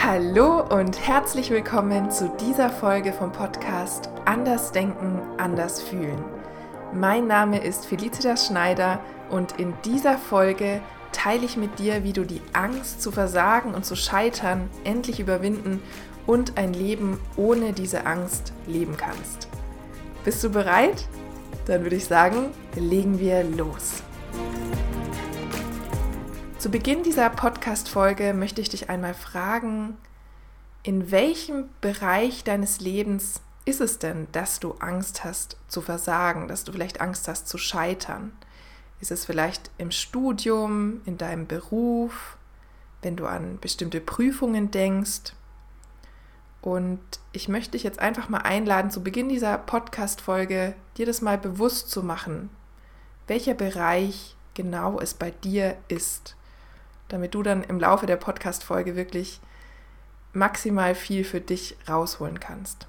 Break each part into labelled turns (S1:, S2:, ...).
S1: Hallo und herzlich willkommen zu dieser Folge vom Podcast Anders Denken, Anders Fühlen. Mein Name ist Felicitas Schneider und in dieser Folge teile ich mit dir, wie du die Angst zu versagen und zu scheitern endlich überwinden und ein Leben ohne diese Angst leben kannst. Bist du bereit? Dann würde ich sagen, legen wir los. Zu Beginn dieser Podcast-Folge möchte ich dich einmal fragen, in welchem Bereich deines Lebens ist es denn, dass du Angst hast zu versagen, dass du vielleicht Angst hast zu scheitern? Ist es vielleicht im Studium, in deinem Beruf, wenn du an bestimmte Prüfungen denkst? Und ich möchte dich jetzt einfach mal einladen, zu Beginn dieser Podcast-Folge dir das mal bewusst zu machen, welcher Bereich genau es bei dir ist, damit du dann im Laufe der Podcast-Folge wirklich maximal viel für dich rausholen kannst.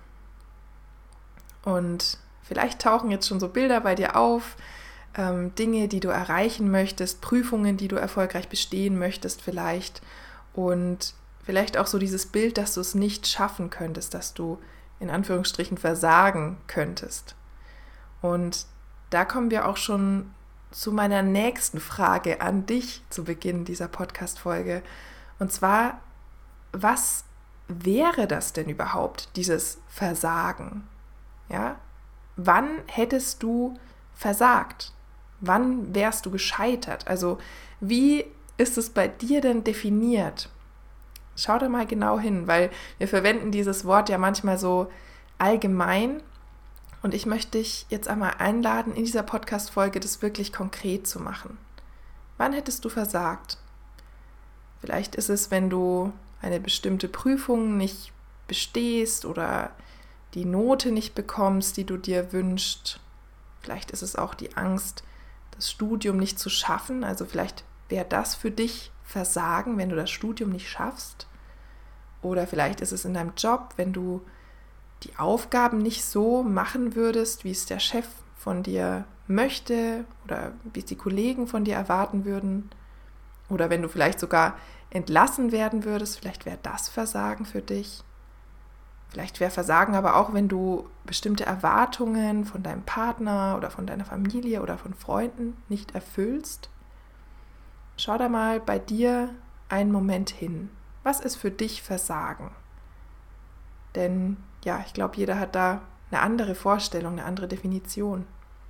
S1: Und vielleicht tauchen jetzt schon so Bilder bei dir auf, Dinge, die du erreichen möchtest, Prüfungen, die du erfolgreich bestehen möchtest vielleicht und vielleicht auch so dieses Bild, dass du es nicht schaffen könntest, dass du in Anführungsstrichen versagen könntest. Und da kommen wir auch schon zu meiner nächsten Frage an dich zu Beginn dieser Podcast-Folge. Und zwar, was wäre das denn überhaupt, dieses Versagen? Ja? Wann hättest du versagt? Wann wärst du gescheitert? Also, wie ist es bei dir denn definiert? Schau da mal genau hin, weil wir verwenden dieses Wort ja manchmal so allgemein. Und ich möchte dich jetzt einmal einladen, in dieser Podcast-Folge das wirklich konkret zu machen. Wann hättest du versagt? Vielleicht ist es, wenn du eine bestimmte Prüfung nicht bestehst oder die Note nicht bekommst, die du dir wünschst. Vielleicht ist es auch die Angst, das Studium nicht zu schaffen. Also vielleicht wäre das für dich Versagen, wenn du das Studium nicht schaffst. Oder vielleicht ist es in deinem Job, wenn du die Aufgaben nicht so machen würdest, wie es der Chef von dir möchte oder wie es die Kollegen von dir erwarten würden. Oder wenn du vielleicht sogar entlassen werden würdest, vielleicht wäre das Versagen für dich. Vielleicht wäre Versagen aber auch, wenn du bestimmte Erwartungen von deinem Partner oder von deiner Familie oder von Freunden nicht erfüllst. Schau da mal bei dir einen Moment hin. Was ist für dich Versagen? Denn ja, ich glaube, jeder hat da eine andere Vorstellung, eine andere Definition.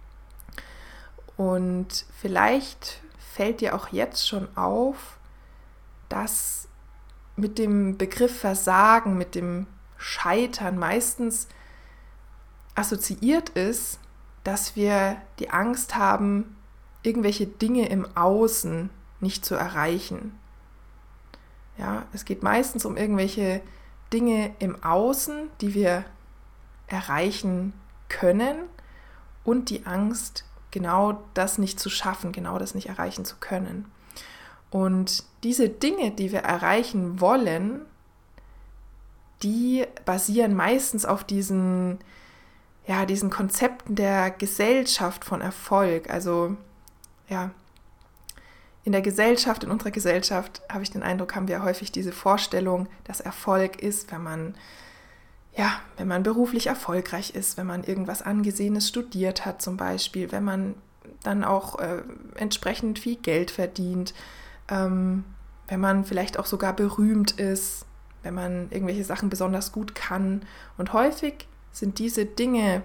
S1: Und vielleicht fällt dir auch jetzt schon auf, dass mit dem Begriff Versagen, mit dem Scheitern meistens assoziiert ist, dass wir die Angst haben, irgendwelche Dinge im Außen nicht zu erreichen. Ja, es geht meistens um irgendwelche Dinge im Außen, die wir erreichen können und die Angst, genau das nicht zu schaffen, genau das nicht erreichen zu können. Und diese Dinge, die wir erreichen wollen, die basieren meistens auf diesen Konzepten der Gesellschaft von Erfolg. Also ja, in unserer Gesellschaft, habe ich den Eindruck, haben wir häufig diese Vorstellung, dass Erfolg ist, wenn man beruflich erfolgreich ist, wenn man irgendwas Angesehenes studiert hat zum Beispiel, wenn man dann auch entsprechend viel Geld verdient, wenn man vielleicht auch sogar berühmt ist, wenn man irgendwelche Sachen besonders gut kann. Und häufig sind diese Dinge,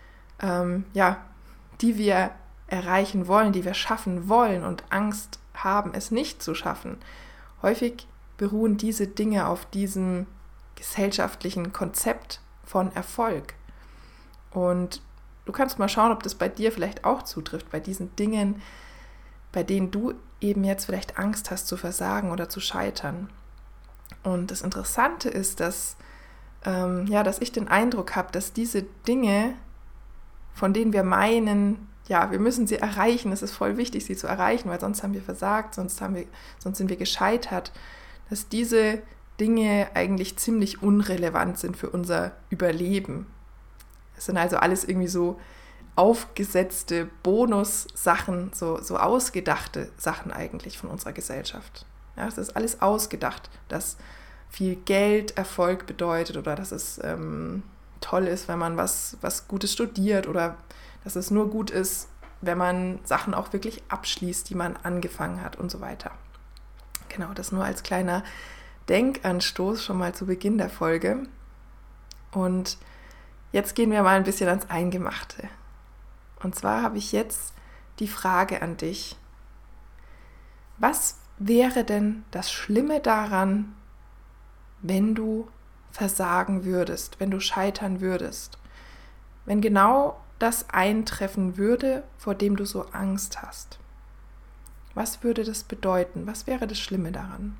S1: die wir erreichen wollen, die wir schaffen wollen und Angst haben, es nicht zu schaffen. Häufig beruhen diese Dinge auf diesem gesellschaftlichen Konzept von Erfolg. Und du kannst mal schauen, ob das bei dir vielleicht auch zutrifft, bei diesen Dingen, bei denen du eben jetzt vielleicht Angst hast zu versagen oder zu scheitern. Und das Interessante ist, dass ich den Eindruck habe, dass diese Dinge, von denen wir meinen, ja, wir müssen sie erreichen, es ist voll wichtig, sie zu erreichen, weil sonst haben wir versagt, sonst sind wir gescheitert, dass diese Dinge eigentlich ziemlich unrelevant sind für unser Überleben. Es sind also alles irgendwie so aufgesetzte Bonussachen, so ausgedachte Sachen eigentlich von unserer Gesellschaft. Ja, es ist alles ausgedacht, dass viel Geld Erfolg bedeutet oder dass es toll ist, wenn man was Gutes studiert oder dass es nur gut ist, wenn man Sachen auch wirklich abschließt, die man angefangen hat und so weiter. Genau, das nur als kleiner Denkanstoß schon mal zu Beginn der Folge. Und jetzt gehen wir mal ein bisschen ans Eingemachte. Und zwar habe ich jetzt die Frage an dich: Was wäre denn das Schlimme daran, wenn du versagen würdest, wenn du scheitern würdest? Wenn genau das eintreffen würde, vor dem du so Angst hast. Was würde das bedeuten? Was wäre das Schlimme daran?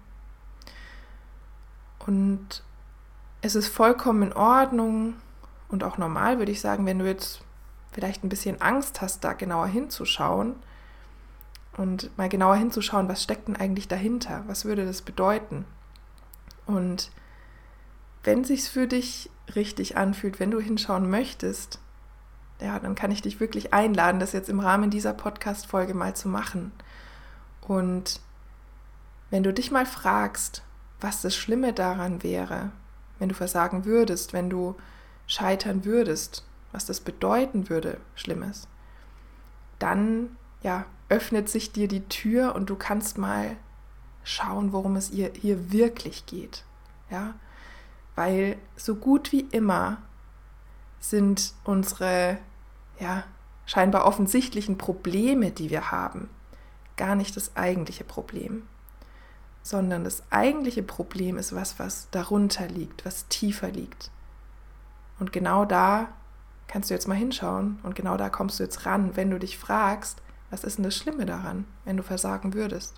S1: Und es ist vollkommen in Ordnung und auch normal, würde ich sagen, wenn du jetzt vielleicht ein bisschen Angst hast, da genauer hinzuschauen und mal genauer hinzuschauen, was steckt denn eigentlich dahinter? Was würde das bedeuten? Und wenn es sich für dich richtig anfühlt, wenn du hinschauen möchtest, ja, dann kann ich dich wirklich einladen, das jetzt im Rahmen dieser Podcast-Folge mal zu machen. Und wenn du dich mal fragst, was das Schlimme daran wäre, wenn du versagen würdest, wenn du scheitern würdest, was das bedeuten würde, Schlimmes, dann ja, öffnet sich dir die Tür und du kannst mal schauen, worum es hier wirklich geht. Ja? Weil so gut wie immer sind unsere scheinbar offensichtlichen Probleme, die wir haben, gar nicht das eigentliche Problem, sondern das eigentliche Problem ist was darunter liegt, was tiefer liegt. Und genau da kannst du jetzt mal hinschauen und genau da kommst du jetzt ran, wenn du dich fragst, was ist denn das Schlimme daran, wenn du versagen würdest?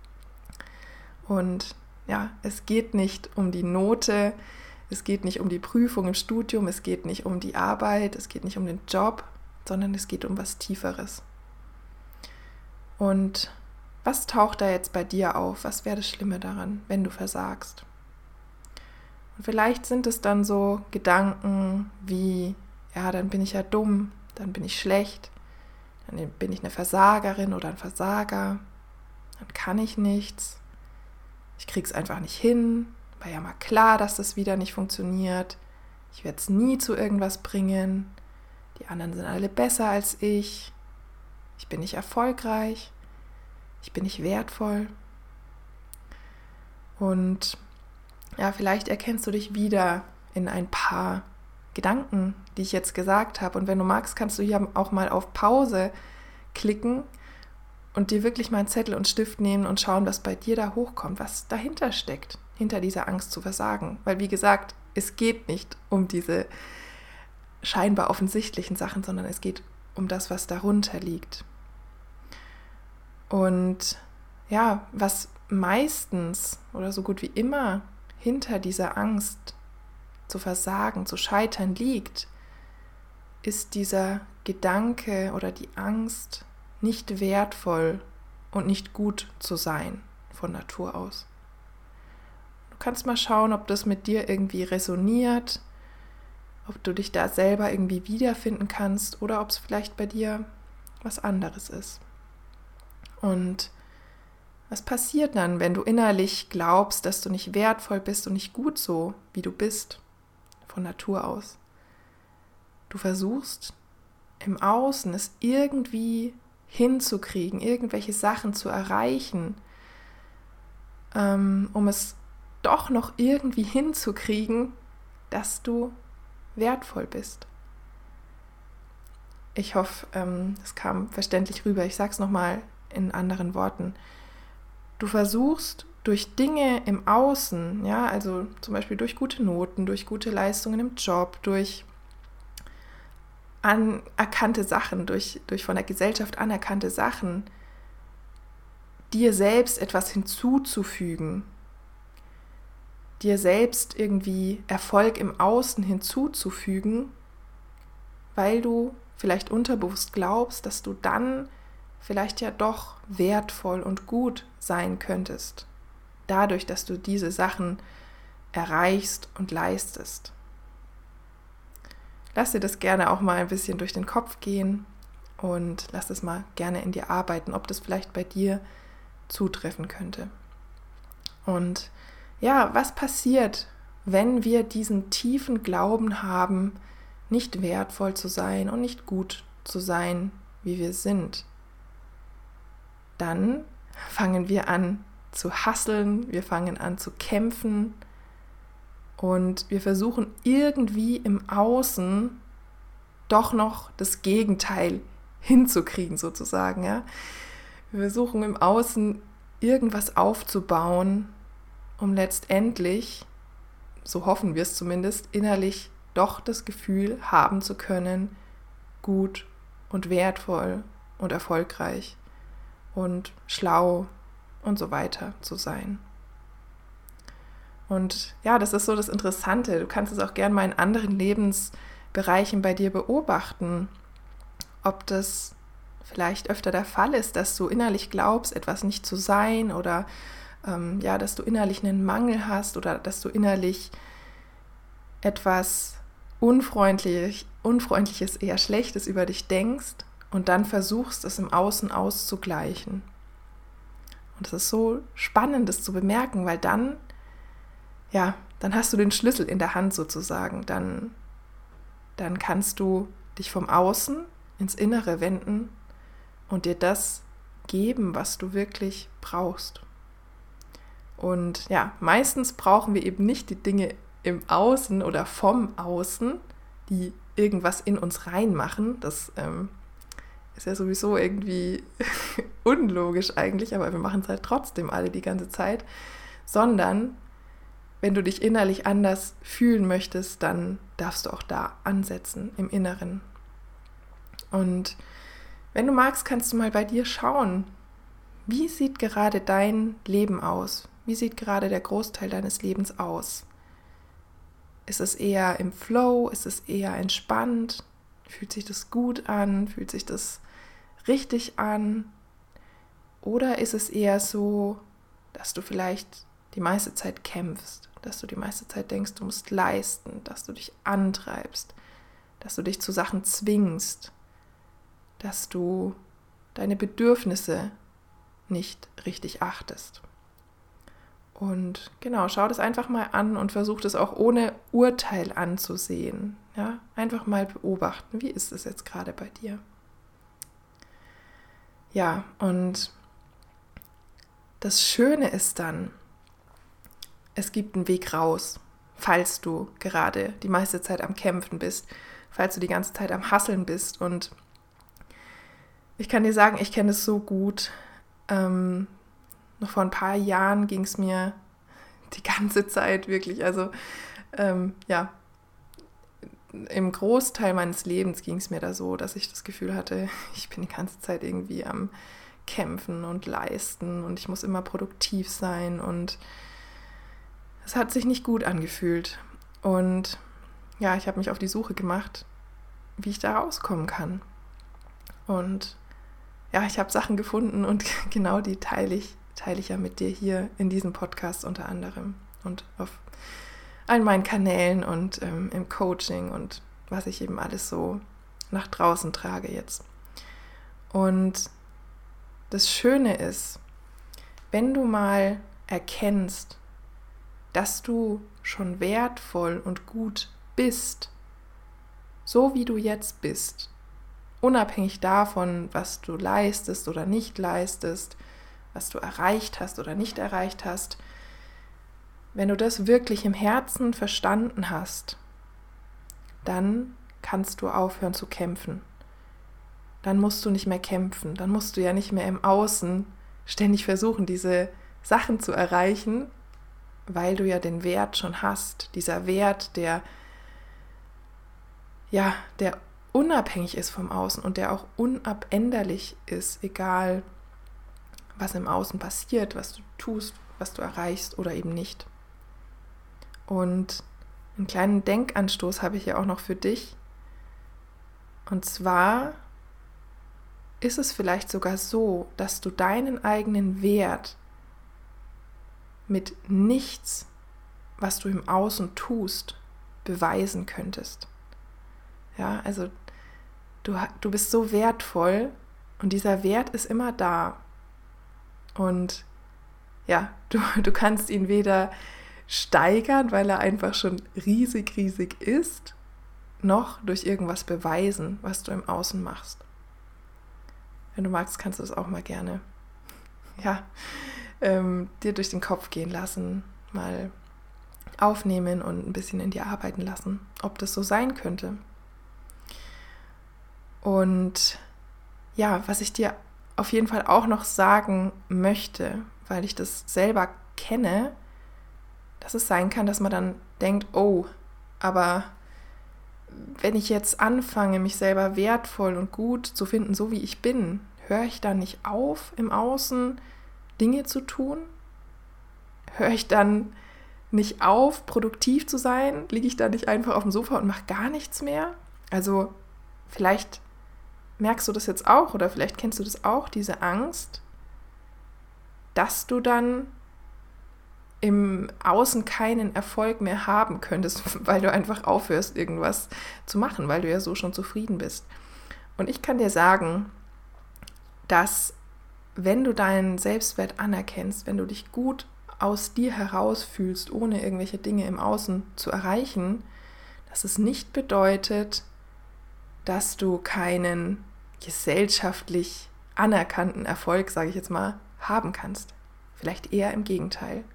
S1: Und ja, es geht nicht um die Note, es geht nicht um die Prüfung im Studium, es geht nicht um die Arbeit, es geht nicht um den Job, sondern es geht um was Tieferes. Und was taucht da jetzt bei dir auf? Was wäre das Schlimme daran, wenn du versagst? Und vielleicht sind es dann so Gedanken wie, ja, dann bin ich ja dumm, dann bin ich schlecht, dann bin ich eine Versagerin oder ein Versager, dann kann ich nichts, ich krieg's einfach nicht hin, war ja mal klar, dass das wieder nicht funktioniert, ich werde es nie zu irgendwas bringen, die anderen sind alle besser als ich bin nicht erfolgreich, ich bin nicht wertvoll. Und ja, vielleicht erkennst du dich wieder in ein paar Gedanken, die ich jetzt gesagt habe. Und wenn du magst, kannst du hier auch mal auf Pause klicken und dir wirklich mal einen Zettel und Stift nehmen und schauen, was bei dir da hochkommt, was dahinter steckt, hinter dieser Angst zu versagen. Weil wie gesagt, es geht nicht um diese scheinbar offensichtlichen Sachen, sondern es geht um das, was darunter liegt. Und ja, was meistens oder so gut wie immer hinter dieser Angst zu versagen, zu scheitern liegt, ist dieser Gedanke oder die Angst, nicht wertvoll und nicht gut zu sein von Natur aus. Du kannst mal schauen, ob das mit dir irgendwie resoniert, ob du dich da selber irgendwie wiederfinden kannst oder ob es vielleicht bei dir was anderes ist. Und was passiert dann, wenn du innerlich glaubst, dass du nicht wertvoll bist und nicht gut so, wie du bist, von Natur aus? Du versuchst im Außen es irgendwie hinzukriegen, irgendwelche Sachen zu erreichen, um es doch noch irgendwie hinzukriegen, dass du wertvoll bist. Ich hoffe, es kam verständlich rüber. Ich sage es nochmal in anderen Worten. Du versuchst durch Dinge im Außen, ja, also zum Beispiel durch gute Noten, durch gute Leistungen im Job, durch anerkannte Sachen, durch von der Gesellschaft anerkannte Sachen, dir selbst etwas hinzuzufügen, dir selbst irgendwie Erfolg im Außen hinzuzufügen, weil du vielleicht unterbewusst glaubst, dass du dann vielleicht ja doch wertvoll und gut sein könntest, dadurch, dass du diese Sachen erreichst und leistest. Lass dir das gerne auch mal ein bisschen durch den Kopf gehen und lass das mal gerne in dir arbeiten, ob das vielleicht bei dir zutreffen könnte. Und ja, was passiert, wenn wir diesen tiefen Glauben haben, nicht wertvoll zu sein und nicht gut zu sein, wie wir sind? Dann fangen wir an zu hustlen, wir fangen an zu kämpfen und wir versuchen irgendwie im Außen doch noch das Gegenteil hinzukriegen sozusagen. Ja? Wir versuchen im Außen irgendwas aufzubauen, um letztendlich, so hoffen wir es zumindest, innerlich doch das Gefühl haben zu können, gut und wertvoll und erfolgreich und schlau und so weiter zu sein. Und ja, das ist so das Interessante. Du kannst es auch gerne mal in anderen Lebensbereichen bei dir beobachten, ob das vielleicht öfter der Fall ist, dass du innerlich glaubst, etwas nicht zu sein oder dass du innerlich einen Mangel hast oder dass du innerlich etwas Unfreundliches, eher Schlechtes über dich denkst und dann versuchst, es im Außen auszugleichen. Und es ist so spannend, das zu bemerken, weil dann hast du den Schlüssel in der Hand sozusagen. Dann kannst du dich vom Außen ins Innere wenden und dir das geben, was du wirklich brauchst. Und ja, meistens brauchen wir eben nicht die Dinge im Außen oder vom Außen, die irgendwas in uns reinmachen. Das ist ja sowieso irgendwie unlogisch eigentlich, aber wir machen es halt trotzdem alle die ganze Zeit. Sondern wenn du dich innerlich anders fühlen möchtest, dann darfst du auch da ansetzen im Inneren. Und wenn du magst, kannst du mal bei dir schauen, wie sieht gerade dein Leben aus? Wie sieht gerade der Großteil deines Lebens aus? Ist es eher im Flow? Ist es eher entspannt? Fühlt sich das gut an? Fühlt sich das richtig an? Oder ist es eher so, dass du vielleicht die meiste Zeit kämpfst, dass du die meiste Zeit denkst, du musst leisten, dass du dich antreibst, dass du dich zu Sachen zwingst, dass du deine Bedürfnisse nicht richtig achtest? Und genau, schau das einfach mal an und versuch das auch ohne Urteil anzusehen. Ja? Einfach mal beobachten, wie ist es jetzt gerade bei dir? Ja, und das Schöne ist dann, es gibt einen Weg raus, falls du gerade die meiste Zeit am Kämpfen bist, falls du die ganze Zeit am Hasseln bist. Und ich kann dir sagen, ich kenne es so gut. Noch vor ein paar Jahren ging es mir die ganze Zeit wirklich, also im Großteil meines Lebens ging es mir da so, dass ich das Gefühl hatte, ich bin die ganze Zeit irgendwie am Kämpfen und Leisten und ich muss immer produktiv sein und es hat sich nicht gut angefühlt. Und ja, ich habe mich auf die Suche gemacht, wie ich da rauskommen kann. Und ja, ich habe Sachen gefunden und genau die teile ich ja mit dir hier in diesem Podcast unter anderem und auf allen meinen Kanälen und im Coaching und was ich eben alles so nach draußen trage jetzt. Und das Schöne ist, wenn du mal erkennst, dass du schon wertvoll und gut bist, so wie du jetzt bist, unabhängig davon, was du leistest oder nicht leistest, was du erreicht hast oder nicht erreicht hast, wenn du das wirklich im Herzen verstanden hast, dann kannst du aufhören zu kämpfen. Dann musst du nicht mehr kämpfen, dann musst du ja nicht mehr im Außen ständig versuchen, diese Sachen zu erreichen, weil du ja den Wert schon hast. Dieser Wert, der unabhängig ist vom Außen und der auch unabänderlich ist, egal was im Außen passiert, was du tust, was du erreichst oder eben nicht. Und einen kleinen Denkanstoß habe ich ja auch noch für dich. Und zwar ist es vielleicht sogar so, dass du deinen eigenen Wert mit nichts, was du im Außen tust, beweisen könntest. Ja, also du bist so wertvoll und dieser Wert ist immer da. Und ja, du kannst ihn weder steigern, weil er einfach schon riesig, riesig ist, noch durch irgendwas beweisen, was du im Außen machst. Wenn du magst, kannst du es auch mal gerne dir durch den Kopf gehen lassen, mal aufnehmen und ein bisschen in dir arbeiten lassen, ob das so sein könnte. Und ja, was ich dir auf jeden Fall auch noch sagen möchte, weil ich das selber kenne, dass es sein kann, dass man dann denkt, oh, aber wenn ich jetzt anfange, mich selber wertvoll und gut zu finden, so wie ich bin, höre ich dann nicht auf, im Außen Dinge zu tun? Höre ich dann nicht auf, produktiv zu sein? Liege ich dann nicht einfach auf dem Sofa und mache gar nichts mehr? Also vielleicht merkst du das jetzt auch oder vielleicht kennst du das auch, diese Angst, dass du dann im Außen keinen Erfolg mehr haben könntest, weil du einfach aufhörst, irgendwas zu machen, weil du ja so schon zufrieden bist. Und ich kann dir sagen, dass wenn du deinen Selbstwert anerkennst, wenn du dich gut aus dir heraus fühlst, ohne irgendwelche Dinge im Außen zu erreichen, dass es nicht bedeutet, dass du keinen gesellschaftlich anerkannten Erfolg, sage ich jetzt mal, haben kannst. Vielleicht eher im Gegenteil.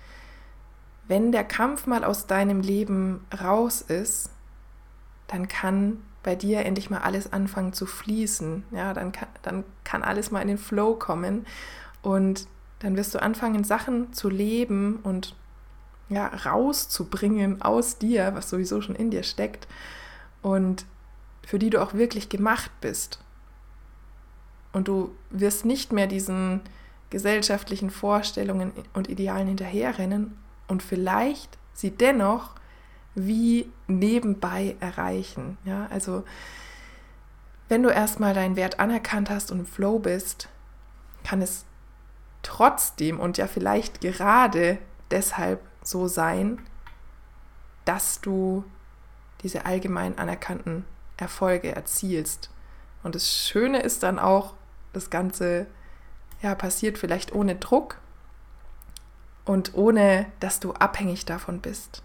S1: Wenn der Kampf mal aus deinem Leben raus ist, dann kann bei dir endlich mal alles anfangen zu fließen. Ja, dann kann alles mal in den Flow kommen und dann wirst du anfangen, Sachen zu leben und ja, rauszubringen aus dir, was sowieso schon in dir steckt und für die du auch wirklich gemacht bist. Und du wirst nicht mehr diesen gesellschaftlichen Vorstellungen und Idealen hinterherrennen und vielleicht sie dennoch wie nebenbei erreichen. Ja, also wenn du erstmal deinen Wert anerkannt hast und im Flow bist, kann es trotzdem und ja vielleicht gerade deshalb so sein, dass du diese allgemein anerkannten Erfolge erzielst. Und das Schöne ist dann auch, das Ganze passiert vielleicht ohne Druck und ohne, dass du abhängig davon bist.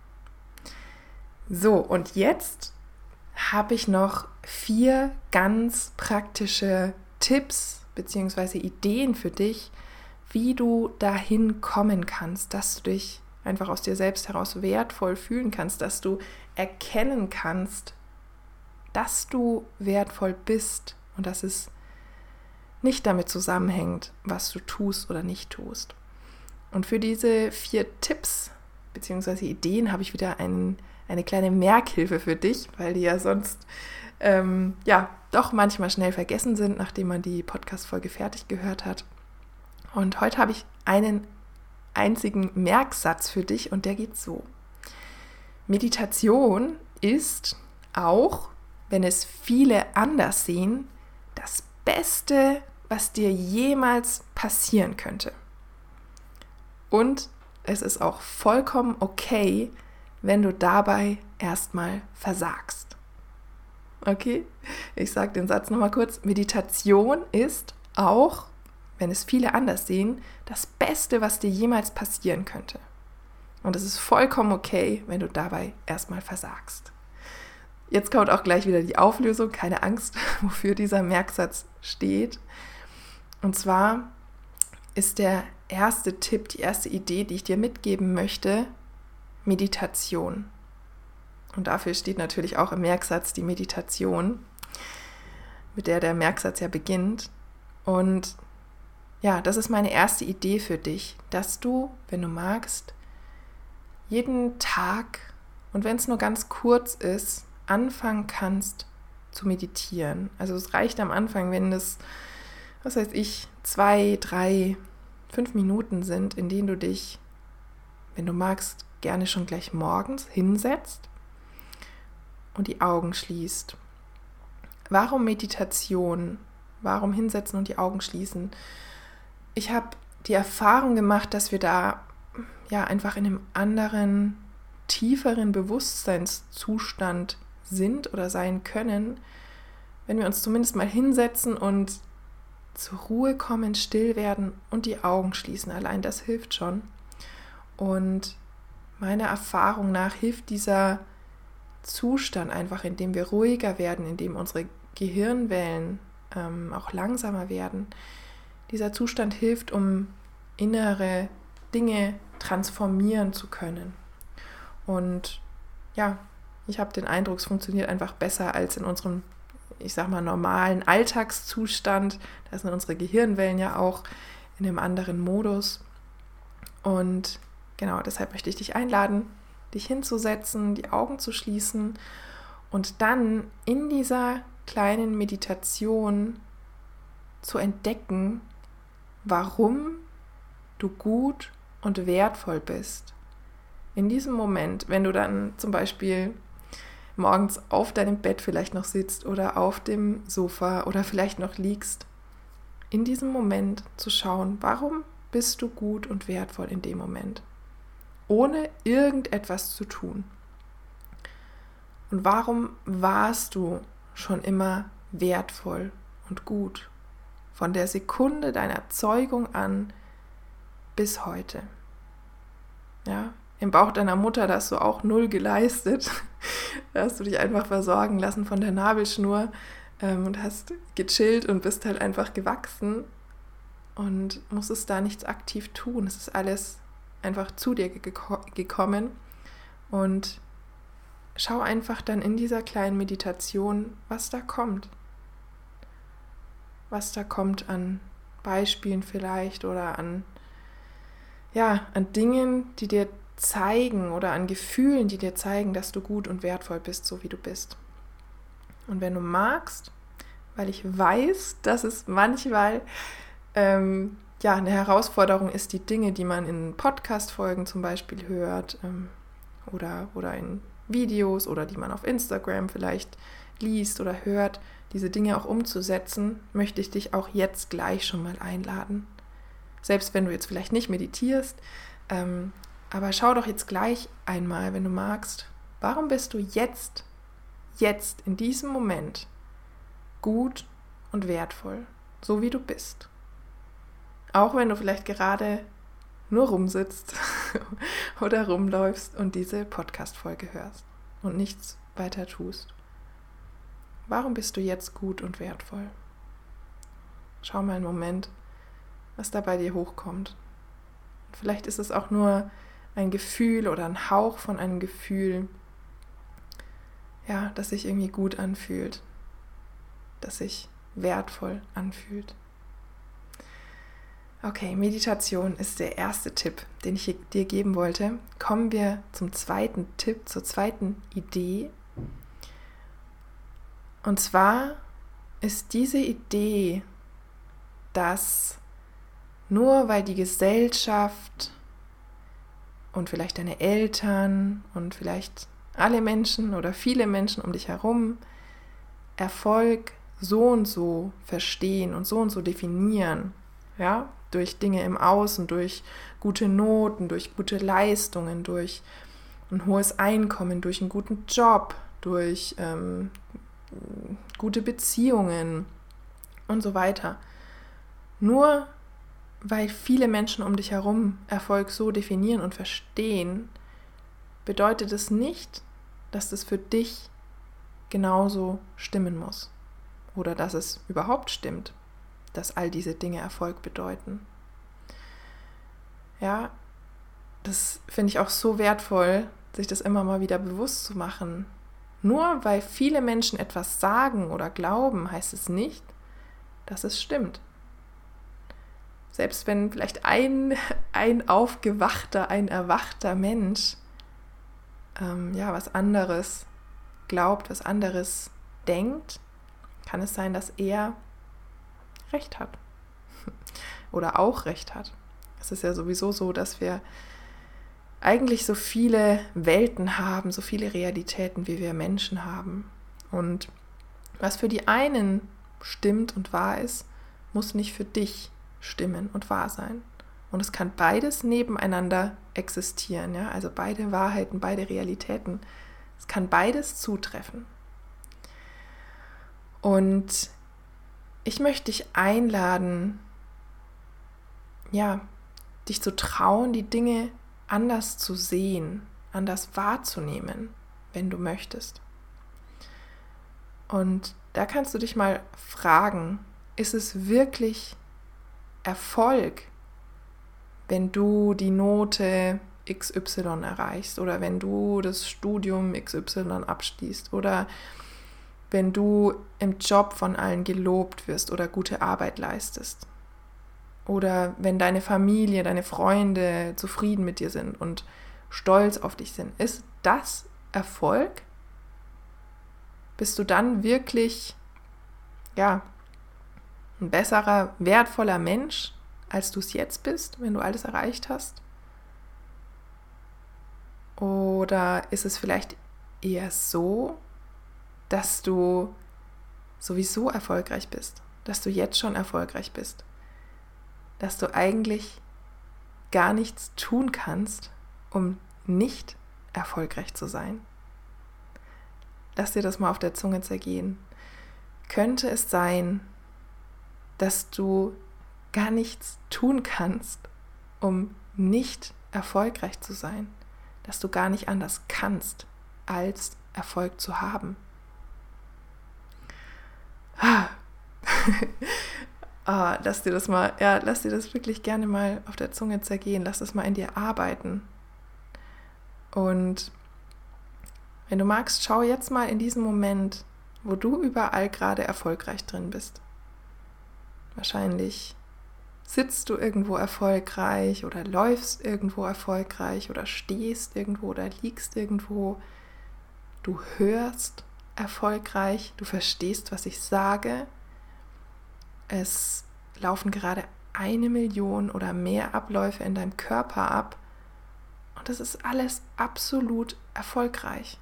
S1: So, und jetzt habe ich noch 4 ganz praktische Tipps bzw. Ideen für dich, wie du dahin kommen kannst, dass du dich einfach aus dir selbst heraus wertvoll fühlen kannst, dass du erkennen kannst, dass du wertvoll bist und dass es nicht damit zusammenhängt, was du tust oder nicht tust. Und für diese 4 Tipps bzw. Ideen habe ich wieder eine kleine Merkhilfe für dich, weil die ja sonst doch manchmal schnell vergessen sind, nachdem man die Podcast-Folge fertig gehört hat. Und heute habe ich einen einzigen Merksatz für dich und der geht so. Meditation ist auch, wenn es viele anders sehen, das Beste, was dir jemals passieren könnte. Und es ist auch vollkommen okay, wenn du dabei erstmal versagst. Okay? Ich sage den Satz nochmal kurz. Meditation ist auch, wenn es viele anders sehen, das Beste, was dir jemals passieren könnte. Und es ist vollkommen okay, wenn du dabei erstmal versagst. Jetzt kommt auch gleich wieder die Auflösung, keine Angst, wofür dieser Merksatz steht. Und zwar ist der erste Tipp, die erste Idee, die ich dir mitgeben möchte, Meditation. Und dafür steht natürlich auch im Merksatz die Meditation, mit der Merksatz ja beginnt. Und ja, das ist meine erste Idee für dich, dass du, wenn du magst, jeden Tag und wenn es nur ganz kurz ist, anfangen kannst zu meditieren. Also es reicht am Anfang, wenn das, 2, 3, 5 Minuten sind, in denen du dich, wenn du magst, gerne schon gleich morgens hinsetzt und die Augen schließt. Warum Meditation? Warum hinsetzen und die Augen schließen? Ich habe die Erfahrung gemacht, dass wir da einfach in einem anderen, tieferen Bewusstseinszustand sind oder sein können, wenn wir uns zumindest mal hinsetzen und zur Ruhe kommen, still werden und die Augen schließen. Allein das hilft schon. Und meiner Erfahrung nach hilft dieser Zustand einfach, in dem wir ruhiger werden, in dem unsere Gehirnwellen auch langsamer werden. Dieser Zustand hilft, um innere Dinge transformieren zu können. Und ja, ich habe den Eindruck, es funktioniert einfach besser als in unserem, ich sag mal, normalen Alltagszustand. Da sind unsere Gehirnwellen ja auch in einem anderen Modus. Und genau, deshalb möchte ich dich einladen, dich hinzusetzen, die Augen zu schließen und dann in dieser kleinen Meditation zu entdecken, warum du gut und wertvoll bist. In diesem Moment, wenn du dann zum Beispiel morgens auf deinem Bett vielleicht noch sitzt oder auf dem Sofa oder vielleicht noch liegst, in diesem Moment zu schauen, warum bist du gut und wertvoll in dem Moment, ohne irgendetwas zu tun. Und warum warst du schon immer wertvoll und gut, von der Sekunde deiner Zeugung an bis heute? Ja, im Bauch deiner Mutter, da hast du auch null geleistet. Da hast du dich einfach versorgen lassen von der Nabelschnur und hast gechillt und bist halt einfach gewachsen und musstest da nichts aktiv tun. Es ist alles einfach zu dir gekommen. Und schau einfach dann in dieser kleinen Meditation, was da kommt. Was da kommt an Beispielen vielleicht oder an Dingen, die dir zeigen oder an Gefühlen, die dir zeigen, dass du gut und wertvoll bist, so wie du bist. Und wenn du magst, weil ich weiß, dass es manchmal eine Herausforderung ist, die Dinge, die man in Podcast-Folgen zum Beispiel hört oder in Videos oder die man auf Instagram vielleicht liest oder hört, diese Dinge auch umzusetzen, möchte ich dich auch jetzt gleich schon mal einladen. Selbst wenn du jetzt vielleicht nicht meditierst, aber schau doch jetzt gleich einmal, wenn du magst, warum bist du jetzt in diesem Moment gut und wertvoll, so wie du bist. Auch wenn du vielleicht gerade nur rumsitzt oder rumläufst und diese Podcast-Folge hörst und nichts weiter tust. Warum bist du jetzt gut und wertvoll? Schau mal einen Moment, was da bei dir hochkommt. Vielleicht ist es auch nur ein Gefühl oder ein Hauch von einem Gefühl, das sich irgendwie gut anfühlt, das sich wertvoll anfühlt. Okay, Meditation ist der erste Tipp, den ich dir geben wollte. Kommen wir zum zweiten Tipp, zur zweiten Idee. Und zwar ist diese Idee, dass nur weil die Gesellschaft und vielleicht deine Eltern und vielleicht alle Menschen oder viele Menschen um dich herum Erfolg so und so verstehen und so definieren, ja, durch Dinge im Außen, durch gute Noten, durch gute Leistungen, durch ein hohes Einkommen, durch einen guten Job, durch gute Beziehungen und so weiter. Nur weil viele Menschen um dich herum Erfolg so definieren und verstehen, bedeutet es nicht, dass das für dich genauso stimmen muss. Oder dass es überhaupt stimmt, dass all diese Dinge Erfolg bedeuten. Ja, das finde ich auch so wertvoll, sich das immer mal wieder bewusst zu machen. Nur weil viele Menschen etwas sagen oder glauben, heißt es nicht, dass es stimmt. Selbst wenn vielleicht ein aufgewachter, ein erwachter Mensch was anderes glaubt, was anderes denkt, kann es sein, dass er Recht hat oder auch Recht hat. Es ist ja sowieso so, dass wir eigentlich so viele Welten haben, so viele Realitäten, wie wir Menschen haben. Und was für die einen stimmt und wahr ist, muss nicht für dich stimmen und wahr sein. Und es kann beides nebeneinander existieren, ja? Also beide Wahrheiten, beide Realitäten. Es kann beides zutreffen. Und ich möchte dich einladen, dich zu trauen, die Dinge anders zu sehen, anders wahrzunehmen, wenn du möchtest. Und da kannst du dich mal fragen, ist es wirklich Erfolg, wenn du die Note XY erreichst oder wenn du das Studium XY abschließt oder wenn du im Job von allen gelobt wirst oder gute Arbeit leistest oder wenn deine Familie, deine Freunde zufrieden mit dir sind und stolz auf dich sind. Ist das Erfolg? Bist du dann wirklich, ein besserer, wertvoller Mensch, als du es jetzt bist, wenn du alles erreicht hast? Oder ist es vielleicht eher so, dass du sowieso erfolgreich bist, dass du jetzt schon erfolgreich bist, dass du eigentlich gar nichts tun kannst, um nicht erfolgreich zu sein? Lass dir das mal auf der Zunge zergehen. Könnte es sein, dass du gar nichts tun kannst, um nicht erfolgreich zu sein? Dass du gar nicht anders kannst, als Erfolg zu haben? Lass dir das wirklich gerne mal auf der Zunge zergehen. Lass das mal in dir arbeiten. Und wenn du magst, schau jetzt mal in diesem Moment, wo du überall gerade erfolgreich drin bist. Wahrscheinlich sitzt du irgendwo erfolgreich oder läufst irgendwo erfolgreich oder stehst irgendwo oder liegst irgendwo. Du hörst erfolgreich, du verstehst, was ich sage. Es laufen gerade 1 Million oder mehr Abläufe in deinem Körper ab und das ist alles absolut erfolgreich.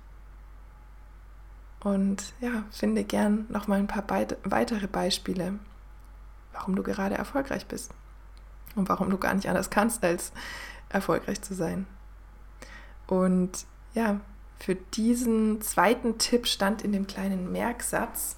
S1: Und finde gern nochmal ein paar weitere Beispiele, warum du gerade erfolgreich bist und warum du gar nicht anders kannst, als erfolgreich zu sein. Und für diesen zweiten Tipp stand in dem kleinen Merksatz,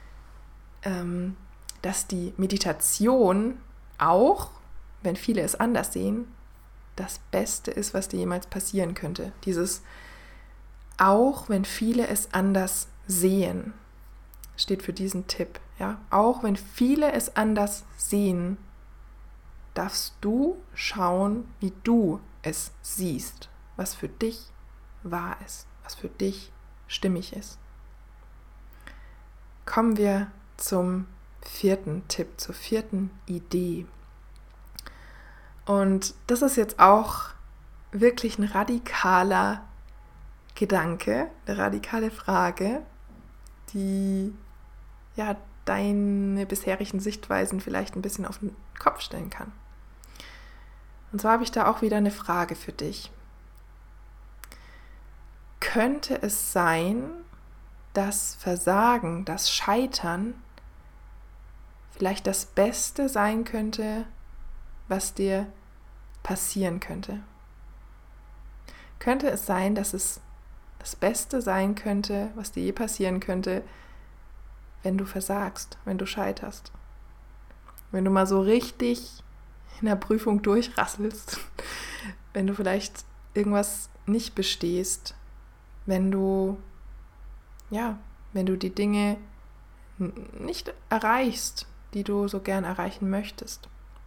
S1: dass die Meditation auch, wenn viele es anders sehen, das Beste ist, was dir jemals passieren könnte. Dieses auch, wenn viele es anders sehen, steht für diesen Tipp. Ja? Auch wenn viele es anders sehen, darfst du schauen, wie du es siehst, was für dich wahr ist, was für dich stimmig ist. Kommen wir zum 4. Tipp, zur 4. Idee. Und das ist jetzt auch wirklich ein radikaler Gedanke, eine radikale Frage, die deine bisherigen Sichtweisen vielleicht ein bisschen auf den Kopf stellen kann. Und zwar habe ich da auch wieder eine Frage für dich. Könnte es sein, dass Versagen, das Scheitern vielleicht das Beste sein könnte, was dir passieren könnte? Könnte es sein, dass es das Beste sein könnte, was dir je passieren könnte, wenn du versagst, wenn du scheiterst? Wenn du mal so richtig in der Prüfung durchrasselst, wenn du vielleicht irgendwas nicht bestehst, wenn du die Dinge nicht erreichst, die du so gern erreichen möchtest.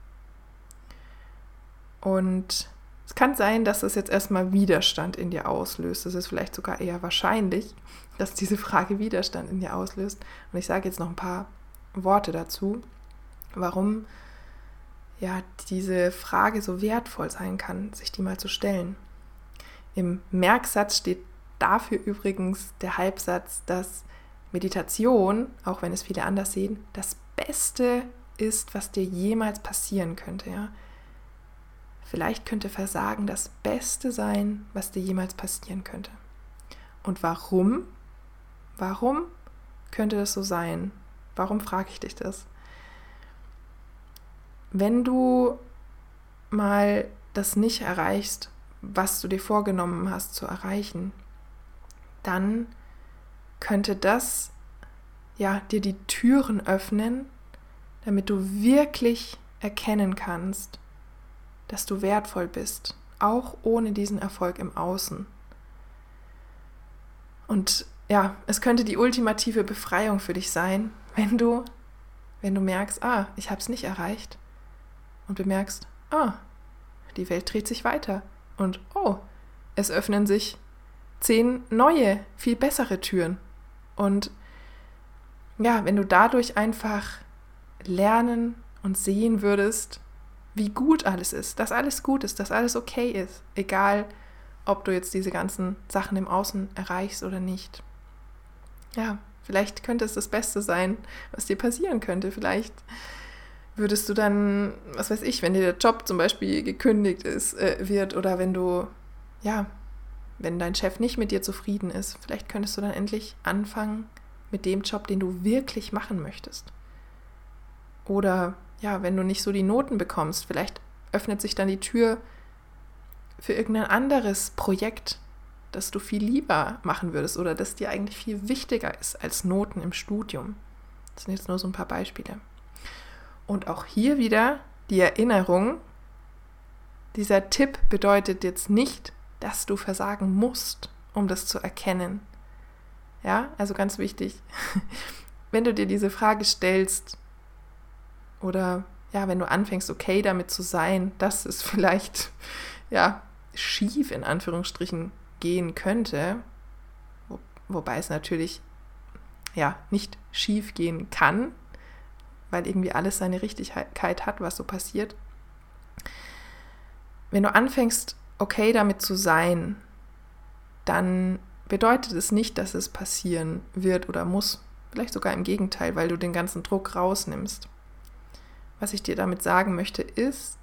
S1: Und es kann sein, dass es jetzt erstmal Widerstand in dir auslöst. Es ist vielleicht sogar eher wahrscheinlich, dass diese Frage Widerstand in dir auslöst. Und ich sage jetzt noch ein paar Worte dazu, warum diese Frage so wertvoll sein kann, sich die mal zu stellen. Im Merksatz steht dafür übrigens der Halbsatz, dass Meditation, auch wenn es viele anders sehen, das Beste ist, was dir jemals passieren könnte. Ja? Vielleicht könnte Versagen das Beste sein, was dir jemals passieren könnte. Und warum? Warum könnte das so sein? Warum frage ich dich das? Wenn du mal das nicht erreichst, was du dir vorgenommen hast zu erreichen, dann könnte das dir die Türen öffnen, damit du wirklich erkennen kannst, dass du wertvoll bist, auch ohne diesen Erfolg im Außen. Und ja, es könnte die ultimative Befreiung für dich sein, wenn du merkst, ich habe es nicht erreicht, und bemerkst, die Welt dreht sich weiter und es öffnen sich 10 neue, viel bessere Türen. Und ja, wenn du dadurch einfach lernen und sehen würdest, wie gut alles ist, dass alles gut ist, dass alles okay ist, egal ob du jetzt diese ganzen Sachen im Außen erreichst oder nicht. Ja, vielleicht könnte es das Beste sein, was dir passieren könnte. Vielleicht würdest du dann, was weiß ich, wenn dir der Job zum Beispiel gekündigt wird oder wenn dein Chef nicht mit dir zufrieden ist, vielleicht könntest du dann endlich anfangen mit dem Job, den du wirklich machen möchtest. Oder ja, wenn du nicht so die Noten bekommst, vielleicht öffnet sich dann die Tür für irgendein anderes Projekt, das du viel lieber machen würdest oder das dir eigentlich viel wichtiger ist als Noten im Studium. Das sind jetzt nur so ein paar Beispiele. Und auch hier wieder die Erinnerung, dieser Tipp bedeutet jetzt nicht, dass du versagen musst, um das zu erkennen. Ja, also ganz wichtig, wenn du dir diese Frage stellst oder ja, wenn du anfängst, okay damit zu sein, dass es vielleicht schief in Anführungsstrichen gehen könnte, wobei es natürlich nicht schief gehen kann, weil irgendwie alles seine Richtigkeit hat, was so passiert. Wenn du anfängst, okay damit zu sein, dann bedeutet es nicht, dass es passieren wird oder muss. Vielleicht sogar im Gegenteil, weil du den ganzen Druck rausnimmst. Was ich dir damit sagen möchte, ist,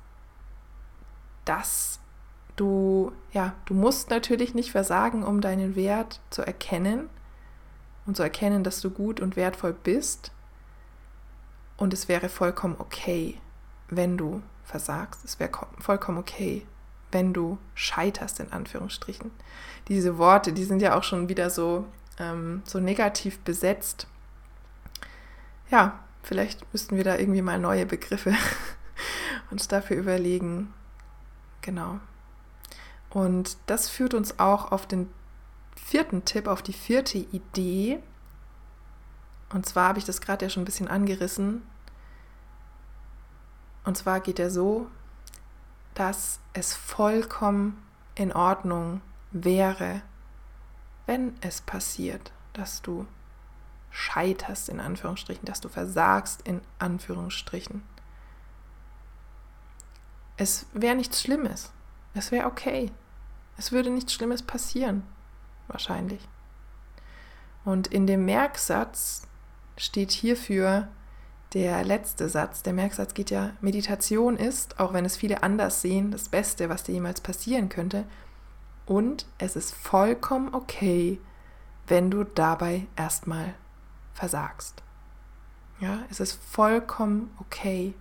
S1: dass du musst natürlich nicht versagen, um deinen Wert zu erkennen und zu erkennen, dass du gut und wertvoll bist. Und es wäre vollkommen okay, wenn du versagst. Es wäre vollkommen okay, wenn du scheiterst, in Anführungsstrichen. Diese Worte, die sind ja auch schon wieder so negativ besetzt. Ja, vielleicht müssten wir da irgendwie mal neue Begriffe uns dafür überlegen. Genau. Und das führt uns auch auf den 4. Tipp, auf die 4. Idee. Und zwar habe ich das gerade ja schon ein bisschen angerissen. Und zwar geht er so, dass es vollkommen in Ordnung wäre, wenn es passiert, dass du scheiterst, in Anführungsstrichen, dass du versagst, in Anführungsstrichen. Es wäre nichts Schlimmes. Es wäre okay. Es würde nichts Schlimmes passieren, wahrscheinlich. Und in dem Merksatz steht hierfür der letzte Satz. Der Merksatz geht ja, Meditation ist, auch wenn es viele anders sehen, das Beste, was dir jemals passieren könnte. Und es ist vollkommen okay, wenn du dabei erstmal versagst. Ja, es ist vollkommen okay,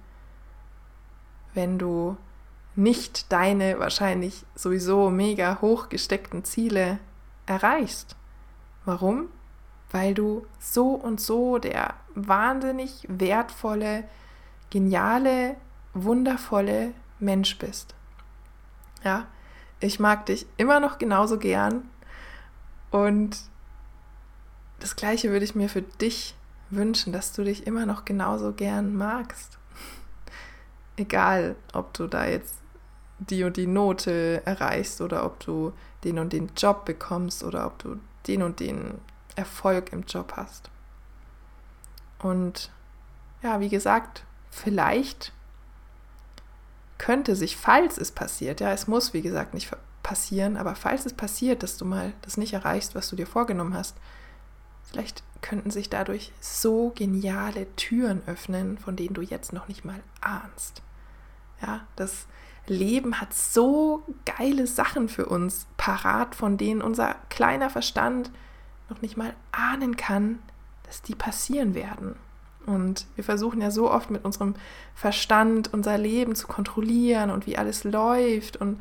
S1: wenn du nicht deine wahrscheinlich sowieso mega hoch gesteckten Ziele erreichst. Warum? Weil du so und so der wahnsinnig wertvolle, geniale, wundervolle Mensch bist. Ja, ich mag dich immer noch genauso gern und das Gleiche würde ich mir für dich wünschen, dass du dich immer noch genauso gern magst. Egal, ob du da jetzt die und die Note erreichst oder ob du den und den Job bekommst oder ob du den und den Erfolg im Job hast. Und ja, wie gesagt, vielleicht könnte sich, falls es passiert, es muss wie gesagt nicht passieren, aber falls es passiert, dass du mal das nicht erreichst, was du dir vorgenommen hast, vielleicht könnten sich dadurch so geniale Türen öffnen, von denen du jetzt noch nicht mal ahnst. Ja, das Leben hat so geile Sachen für uns parat, von denen unser kleiner Verstand noch nicht mal ahnen kann, dass die passieren werden. Und wir versuchen ja so oft mit unserem Verstand unser Leben zu kontrollieren und wie alles läuft. Und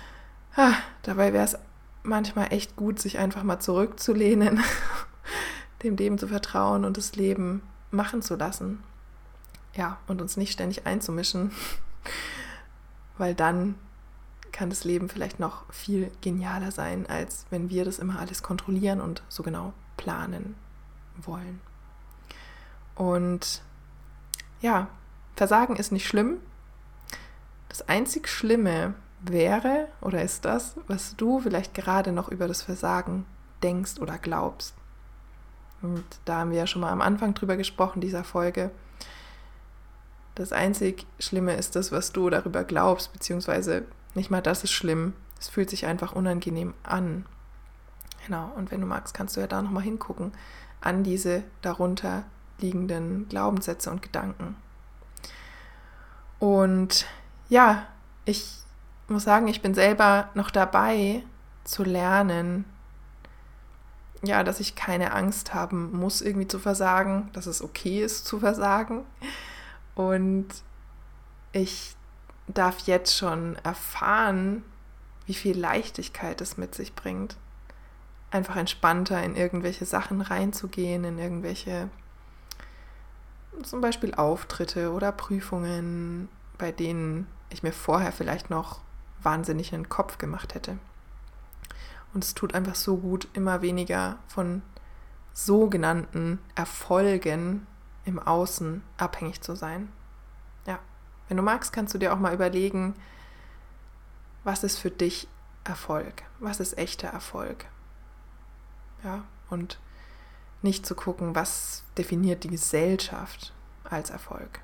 S1: dabei wäre es manchmal echt gut, sich einfach mal zurückzulehnen, dem Leben zu vertrauen und das Leben machen zu lassen. Ja, und uns nicht ständig einzumischen, weil dann kann das Leben vielleicht noch viel genialer sein, als wenn wir das immer alles kontrollieren und so genau planen wollen. Und ja, Versagen ist nicht schlimm. Das einzig Schlimme wäre oder ist das, was du vielleicht gerade noch über das Versagen denkst oder glaubst. Und da haben wir ja schon mal am Anfang drüber gesprochen, dieser Folge. Das einzig Schlimme ist das, was du darüber glaubst, beziehungsweise nicht mal das ist schlimm. Es fühlt sich einfach unangenehm an. Genau, und wenn du magst, kannst du ja da nochmal hingucken an diese darunter liegenden Glaubenssätze und Gedanken. Und ja, ich muss sagen, ich bin selber noch dabei zu lernen, ja, dass ich keine Angst haben muss, irgendwie zu versagen, dass es okay ist zu versagen. Und ich darf jetzt schon erfahren, wie viel Leichtigkeit es mit sich bringt, einfach entspannter in irgendwelche Sachen reinzugehen, in irgendwelche zum Beispiel Auftritte oder Prüfungen, bei denen ich mir vorher vielleicht noch wahnsinnig in den Kopf gemacht hätte. Und es tut einfach so gut, immer weniger von sogenannten Erfolgen im Außen abhängig zu sein. Ja, wenn du magst, kannst du dir auch mal überlegen, was ist für dich Erfolg? Was ist echter Erfolg? Ja, und nicht zu gucken, was definiert die Gesellschaft als Erfolg.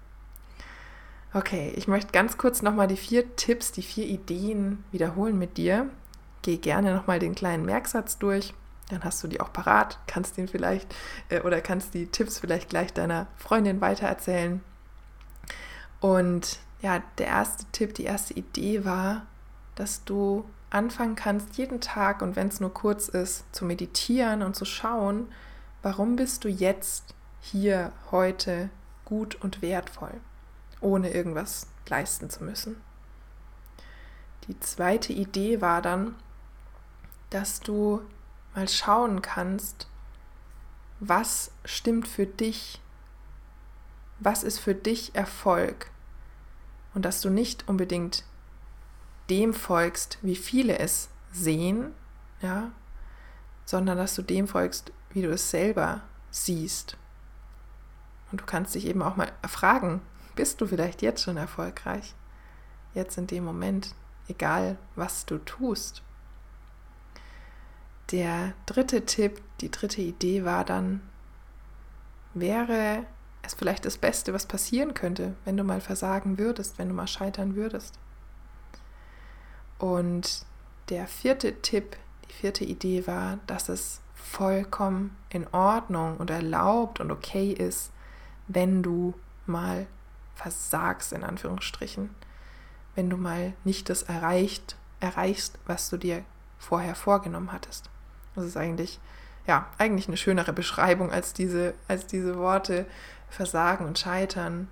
S1: Okay, ich möchte ganz kurz nochmal die 4 Tipps, die 4 Ideen wiederholen mit dir. Geh gerne nochmal den kleinen Merksatz durch, dann hast du die auch parat, kannst den vielleicht oder kannst die Tipps vielleicht gleich deiner Freundin weitererzählen. Und ja, der erste Tipp, die erste Idee war, dass du anfangen kannst, jeden Tag, und wenn es nur kurz ist, zu meditieren und zu schauen, warum bist du jetzt hier heute gut und wertvoll, ohne irgendwas leisten zu müssen. Die zweite Idee war dann, dass du mal schauen kannst, was stimmt für dich, was ist für dich Erfolg, und dass du nicht unbedingt dem folgst, wie viele es sehen, ja, sondern dass du dem folgst, wie du es selber siehst. Und du kannst dich eben auch mal fragen, bist du vielleicht jetzt schon erfolgreich? Jetzt in dem Moment, egal was du tust. Der dritte Tipp, die dritte Idee war dann, wäre es vielleicht das Beste, was passieren könnte, wenn du mal versagen würdest, wenn du mal scheitern würdest. Und der vierte Tipp, die vierte Idee war, dass es vollkommen in Ordnung und erlaubt und okay ist, wenn du mal versagst, in Anführungsstrichen, wenn du mal nicht das erreichst, was du dir vorher vorgenommen hattest. Das ist eigentlich eine schönere Beschreibung als diese Worte Versagen und Scheitern.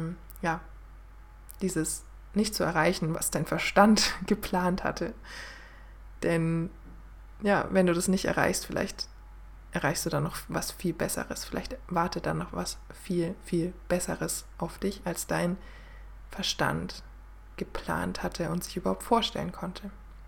S1: Dieses nicht zu erreichen, was dein Verstand geplant hatte. Denn ja, wenn du das nicht erreichst, vielleicht erreichst du dann noch was viel Besseres. Vielleicht wartet dann noch was viel, viel Besseres auf dich, als dein Verstand geplant hatte und sich überhaupt vorstellen konnte.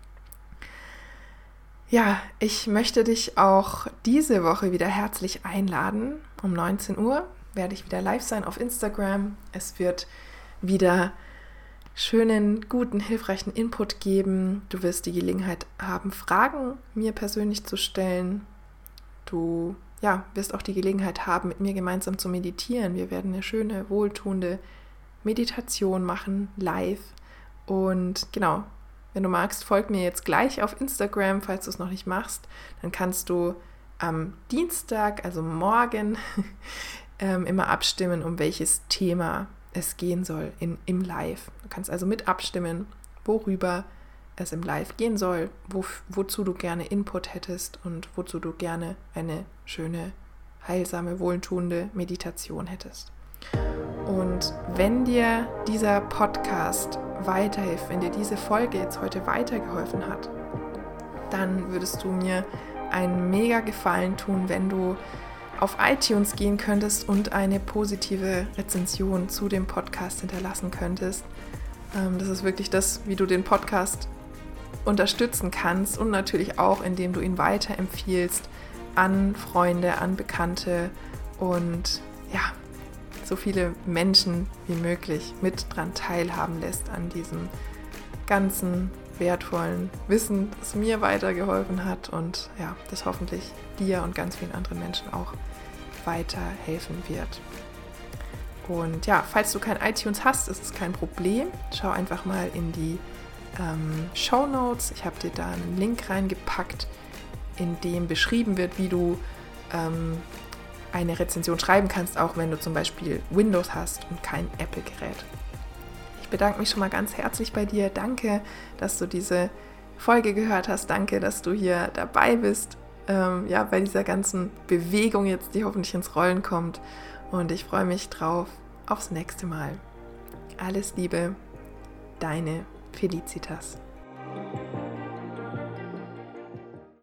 S1: Ja, ich möchte dich auch diese Woche wieder herzlich einladen. Um 19 Uhr werde ich wieder live sein auf Instagram. Es wird wieder schönen, guten, hilfreichen Input geben. Du wirst die Gelegenheit haben, Fragen mir persönlich zu stellen. Du wirst auch die Gelegenheit haben, mit mir gemeinsam zu meditieren. Wir werden eine schöne, wohltuende Meditation machen, live. Und genau, wenn du magst, folg mir jetzt gleich auf Instagram, falls du es noch nicht machst. Dann kannst du am Dienstag, also morgen, immer abstimmen, um welches Thema es gehen soll im Live. Du kannst also mit abstimmen, worüber es im Live gehen soll, wozu du gerne Input hättest und wozu du gerne eine schöne, heilsame, wohltuende Meditation hättest. Und wenn dir dieser Podcast weiterhilft, wenn dir diese Folge jetzt heute weitergeholfen hat, dann würdest du mir einen mega Gefallen tun, wenn du auf iTunes gehen könntest und eine positive Rezension zu dem Podcast hinterlassen könntest. Das ist wirklich das, wie du den Podcast unterstützen kannst und natürlich auch, indem du ihn weiterempfiehlst an Freunde, an Bekannte und ja, so viele Menschen wie möglich mit dran teilhaben lässt an diesem ganzen wertvollen Wissen, das mir weitergeholfen hat und ja, das hoffentlich dir und ganz vielen anderen Menschen auch weiterhelfen wird. Und ja, falls du kein iTunes hast, ist es kein Problem. Schau einfach mal in die Shownotes. Ich habe dir da einen Link reingepackt, in dem beschrieben wird, wie du eine Rezension schreiben kannst, auch wenn du zum Beispiel Windows hast und kein Apple-Gerät. Ich bedanke mich schon mal ganz herzlich bei dir. Danke, dass du diese Folge gehört hast. Danke, dass du hier dabei bist, bei dieser ganzen Bewegung jetzt, die hoffentlich ins Rollen kommt. Und ich freue mich drauf aufs nächste Mal. Alles Liebe, deine Felicitas.